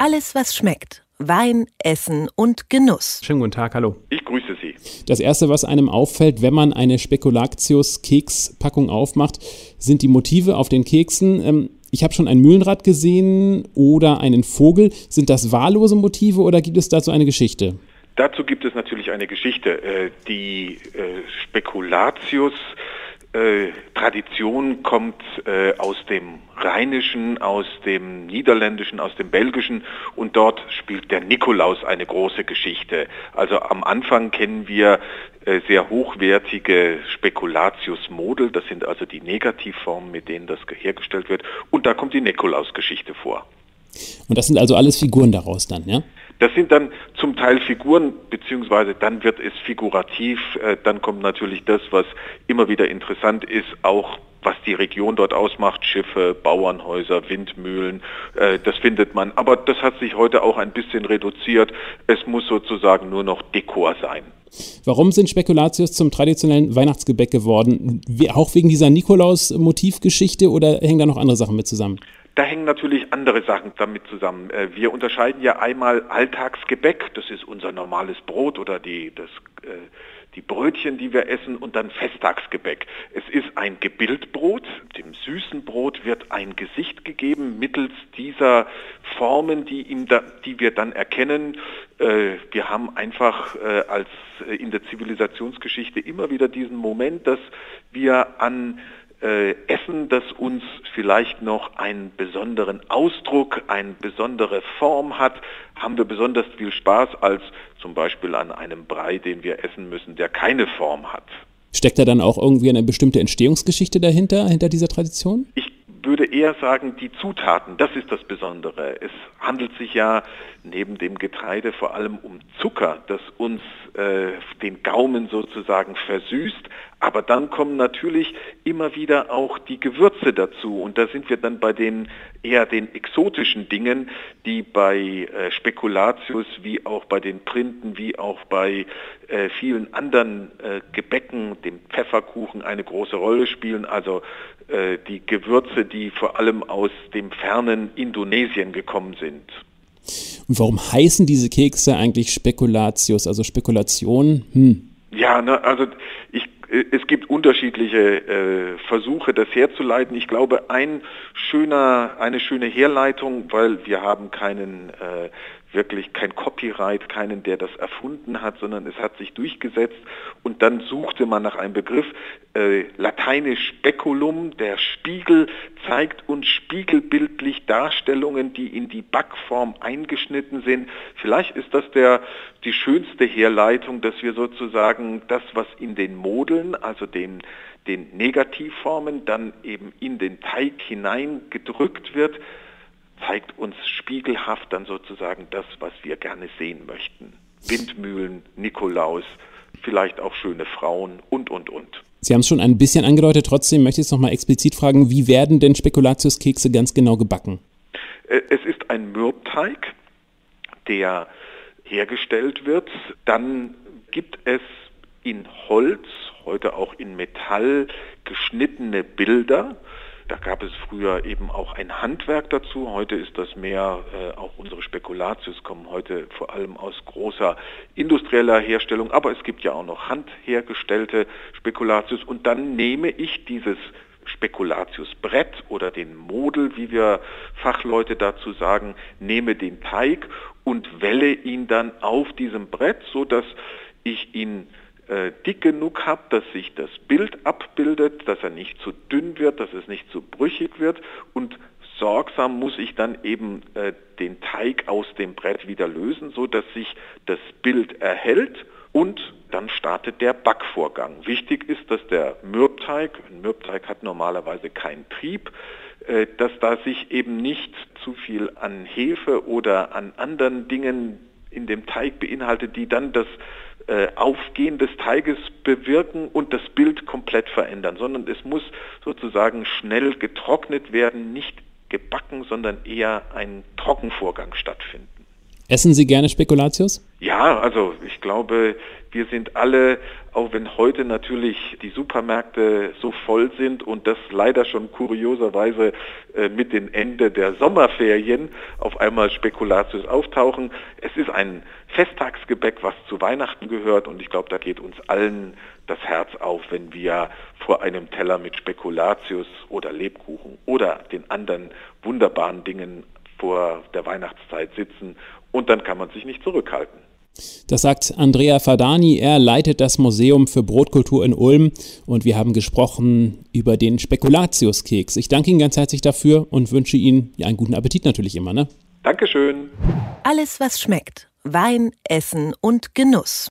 Alles, was schmeckt. Wein, Essen und Genuss. Schönen guten Tag, hallo. Ich grüße Sie. Das Erste, was einem auffällt, wenn man eine Spekulatius-Kekspackung aufmacht, sind die Motive auf den Keksen. Ich habe schon ein Mühlenrad gesehen oder einen Vogel. Sind das wahllose Motive oder gibt es dazu eine Geschichte? Dazu gibt es natürlich eine Geschichte. Die Spekulatius-Tradition kommt aus dem Rheinischen, aus dem Niederländischen, aus dem Belgischen und dort spielt der Nikolaus eine große Geschichte. Also am Anfang kennen wir sehr hochwertige Spekulatius-Model, das sind also die Negativformen, mit denen das hergestellt wird und da kommt die Nikolaus-Geschichte vor. Und das sind also alles Figuren daraus dann, ja? Das sind dann zum Teil Figuren, beziehungsweise dann wird es figurativ, dann kommt natürlich das, was immer wieder interessant ist, auch was die Region dort ausmacht, Schiffe, Bauernhäuser, Windmühlen, das findet man. Aber das hat sich heute auch ein bisschen reduziert. Es muss sozusagen nur noch Dekor sein. Warum sind Spekulatius zum traditionellen Weihnachtsgebäck geworden? Auch wegen dieser Nikolaus-Motivgeschichte oder hängen da noch andere Sachen mit zusammen? Da hängen natürlich andere Sachen damit zusammen. Wir unterscheiden ja einmal Alltagsgebäck, das ist unser normales Brot oder die Brötchen, die wir essen, und dann Festtagsgebäck. Es ist ein Gebildbrot. Dem süßen Brot wird ein Gesicht gegeben mittels dieser Formen, die wir dann erkennen. Wir haben einfach als in der Zivilisationsgeschichte immer wieder diesen Moment, dass wir an Essen, das uns vielleicht noch einen besonderen Ausdruck, eine besondere Form hat, haben wir besonders viel Spaß als zum Beispiel an einem Brei, den wir essen müssen, der keine Form hat. Steckt da dann auch irgendwie eine bestimmte Entstehungsgeschichte hinter dieser Tradition? Ich würde eher sagen, die Zutaten, das ist das Besondere. Es handelt sich ja neben dem Getreide vor allem um Zucker, das uns den Gaumen sozusagen versüßt. Aber dann kommen natürlich immer wieder auch die Gewürze dazu. Und da sind wir dann bei den exotischen Dingen, die bei Spekulatius wie auch bei den Printen, wie auch bei vielen anderen Gebäcken, dem Pfefferkuchen, eine große Rolle spielen. Also die Gewürze, die vor allem aus dem fernen Indonesien gekommen sind. Und warum heißen diese Kekse eigentlich Spekulatius, also Spekulation? Ja, also es gibt unterschiedliche Versuche, das herzuleiten. Ich glaube, eine schöne Herleitung, weil wir haben wirklich kein Copyright, keinen, der das erfunden hat, sondern es hat sich durchgesetzt und dann suchte man nach einem Begriff, lateinisch speculum, der Spiegel, zeigt uns spiegelbildlich Darstellungen, die in die Backform eingeschnitten sind. Vielleicht ist das die schönste Herleitung, dass wir sozusagen das, was in den Modeln, also den Negativformen, dann eben in den Teig hineingedrückt wird, zeigt uns spiegelhaft dann sozusagen das, was wir gerne sehen möchten. Windmühlen, Nikolaus, vielleicht auch schöne Frauen und. Sie haben es schon ein bisschen angedeutet, trotzdem möchte ich es nochmal explizit fragen, wie werden denn Spekulatius-Kekse ganz genau gebacken? Es ist ein Mürbteig, der hergestellt wird. Dann gibt es in Holz, heute auch in Metall, geschnittene Bilder. Da gab es früher eben auch ein Handwerk dazu. Heute ist das mehr, auch unsere Spekulatius kommen heute vor allem aus großer industrieller Herstellung. Aber es gibt ja auch noch handhergestellte Spekulatius. Und dann nehme ich dieses Spekulatiusbrett oder den Model, wie wir Fachleute dazu sagen, nehme den Teig und welle ihn dann auf diesem Brett, sodass ich ihn dick genug habe, dass sich das Bild abbildet, dass er nicht zu dünn wird, dass es nicht zu brüchig wird und sorgsam muss ich dann eben den Teig aus dem Brett wieder lösen, sodass sich das Bild erhält und dann startet der Backvorgang. Wichtig ist, dass ein Mürbteig hat normalerweise keinen Trieb, dass da sich eben nicht zu viel an Hefe oder an anderen Dingen in dem Teig beinhaltet, die dann das Aufgehen des Teiges bewirken und das Bild komplett verändern, sondern es muss sozusagen schnell getrocknet werden, nicht gebacken, sondern eher ein Trockenvorgang stattfinden. Essen Sie gerne Spekulatius? Ja, also ich glaube, Wir sind alle, auch wenn heute natürlich die Supermärkte so voll sind und das leider schon kurioserweise mit dem Ende der Sommerferien auf einmal Spekulatius auftauchen. Es ist ein Festtagsgebäck, was zu Weihnachten gehört und ich glaube, da geht uns allen das Herz auf, wenn wir vor einem Teller mit Spekulatius oder Lebkuchen oder den anderen wunderbaren Dingen vor der Weihnachtszeit sitzen und dann kann man sich nicht zurückhalten. Das sagt Andrea Fadani, er leitet das Museum für Brotkultur in Ulm und wir haben gesprochen über den Spekulatiuskeks. Ich danke Ihnen ganz herzlich dafür und wünsche Ihnen einen guten Appetit natürlich immer, ne? Dankeschön. Alles, was schmeckt. Wein, Essen und Genuss.